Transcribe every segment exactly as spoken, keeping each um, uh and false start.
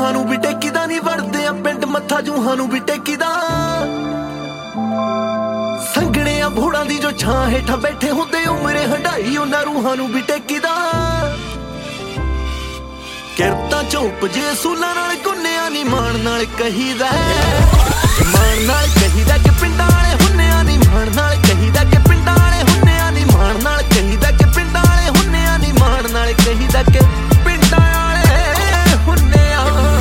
ਰੂਹਾਂ ਨੂੰ ਵੀ ਟੇਕੀਦਾ ਨੀ ਵੜਦੇ ਆ ਪਿੰਡ ਮੱਥਾ ਜੂਹਾਂ ਨੂੰ ਵੀ ਟੇਕੀਦਾ ਸੰਗਣੇ ਆ ਭੋੜਾਂ ਦੀ ਜੋ ਛਾਂ ਹੇਠਾਂ ਬੈਠੇ ਹੁੰਦੇ ਉਮਰੇ ਹੰਡਾਈ ਉਹਨਾਂ ਰੂਹਾਂ ਨੂੰ ਵੀ ਟੇਕੀਦਾ ਕਿਰਤਾਂ ਚੋਪ ਜੇ ਸੂਲਾਂ ਨਾਲ ਗੁੰਨਿਆਂ ਨੀ ਮਾਣ ਨਾਲ ਕਹੀਦਾ ਮਾਣ ਨਾਲ ਕਹੀਦਾ ਕਿ ਪਿੰਡਾਂ ਵਾਲੇ ਹੁੰਨਿਆਂ ਨੀ ਮਾਣ ਨਾਲ ਕਹੀਦਾ ਕਿ ਪਿੰਡਾਂ ਵਾਲੇ ਹੁੰਨਿਆਂ ਨੀ ਮਾਣ ਨਾਲ ਕਹੀਦਾ ਕਿ ਪਿੰਡਾਂ ਵਾਲੇ ਹੁੰਨਿਆਂ ਨੀ ਮਾਣ ਨਾਲ ਕਹੀਦਾ ਕਿ ਪਿੰਡਾਂ ਵਾਲੇ ਹੁੰਨਿਆਂ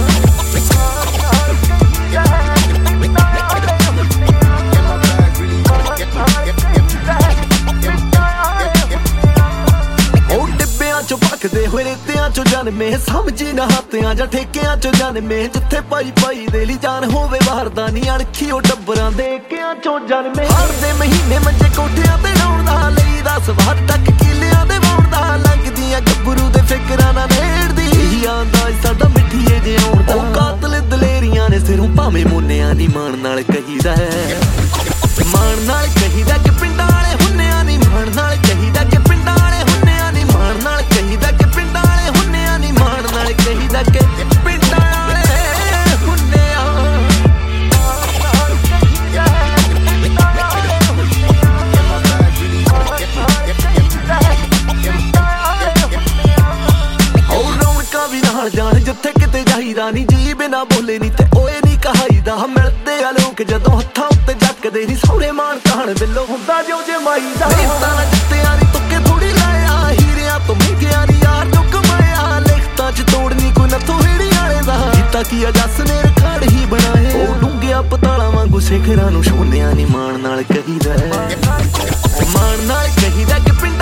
ਉਹ ਡਿੱਬਿਆਂ ਚੋਂ ਪੱਕਦੇ ਹੋਏ ਰੇਤਿਆਂ ਚੋਂ ਜਨਮੇ ਸਮਝੀ ਨਾ ਹੱਥਿਆਂ ਜਾਂ ਠੇਕਿਆਂ ਚੋਂ ਜਨਮੇ ਜਿੱਥੇ ਪਾਈ ਪਾਈ ਦੇ ਲਈ ਜਾਨ ਹੋਵੇ ਬਾਹਰਦਾ ਨੀ ਅਣਖੀ ਉਹ ਟੱਬਰਾਂ ਦੇ ਕਿਆਂ ਚੋਂ ਜਨਮੇ ਹਰ ਦੇ ਮਹੀਨੇ ਮੰਜੇ ਕੋਠਿਆਂ ਤੇ ਲਾਉਣ ਦਾ ਲਈ ਦਾ ਸਵਾਦ ਤੱਕ ਕਿਲਿਆਂ ਦੇ ਵਾਉਣ ਦਾ ਲੰਘਦੀਆਂ ਗੱਭਰੂ ਦੇ ਫਿਕਰਾਂ ਨਾਲ ਨੇੜਦੀ ਆਂਦਾ ਸਾਡਾ ਮਿੱਠੀਏ ਜਿਉਣ ਦਾ ਉਹ ਕਾਤਲ ਦਲੇਰੀਆਂ ਨੇ ਸਿਰੋਂ ਭਾਵੇਂ ਮੋਨਿਆਂ ਦੀ ਮਾਣ ਨਾਲ ਕਹੀਦਾ ਮਾਣ ਨਾਲ ਕਹੀਦਾ ਕਿ ਪਿੰਡਾਂ ਵਾਲੇ ਹੁੰਨਿਆਂ ਨੀ ਮਾਣ ਨਾਲ ਕਹੀਦਾ ਕਿ ਪਿੰਡਾਂ ਵਾਲੇ ਹੁੰਨਿਆਂ ਨੀ ਮਾਣ ਨਾਲ ਕਹੀਦਾ ਕਿ ਪਿੰਡਾਂ ਵਾਲੇ ਹੁੰਨਿਆਂ ਨੀ ਮਾਣ ਨਾਲ ਕਹੀਦਾ ਕਿ ਪਿੰਡਾਂ ਵਾਲੇ ਹੁੰਨਿਆਂ ਉਹ ਰੌਣਕਾਂ ਵੀ ਨਾਲ ਜਾਣ ਜਿੱਥੇ ਕਿਤੇ ਜਾਈਦਾ ਨੀ ਜੀ ਬਿਨਾ ਬੋਲੇ ਨੀ ਤੇ ਓਏ ਨੀ ਕਹਾਈਦਾ ਮਿਲਦੇ ਆ ਲੋਕ ਜਦੋਂ ਹੱਥਾਂ ਉੱਤੇ ਜੱਕਦੇ ਨੀ ਸਹੁਰੇ ਮਾਣ ਕਹਾਣ ਬਿੱਲੋ ਹੁੰਦਾ ਜੋ ਜਮਾਈ ਦਾ ਤਾਂ ਨਾ ਜਿੱਤਿਆਂ ਨੀ ਤੁੱਕੇ ਥੋੜੀ ਲਾਇਆ ਹੀਰਿਆਂ ਤੋਂ ਮਹਿੰਗਿਆਂ ਨੀ ਯਾਰ ਜੋ ਕਮਾਇਆ ਲਿਖਤਾਂ ਚ ਤੋੜਨੀ ਕੋਈ ਨੱਥੋਂ ਹੀੜੀ ਵਾਲੇ ਦਾ ਕੀਤਾ ਕੀ ਜੱਸ ਨੇ ਰਖਾੜ ਹੀ ਬਣਾਏ ਉਹ ਡੂੰਘਿਆ ਪਤਾਲਾਂ ਵਾਂਗੂ ਸਿਖਰਾਂ ਨੂੰ ਛੋਨਿਆਂ ਨੀ ਮਾਣ ਨਾਲ ਕਹੀਦਾ ਮਾਣ ਨਾਲ ਕਹੀਦਾ ਕਿ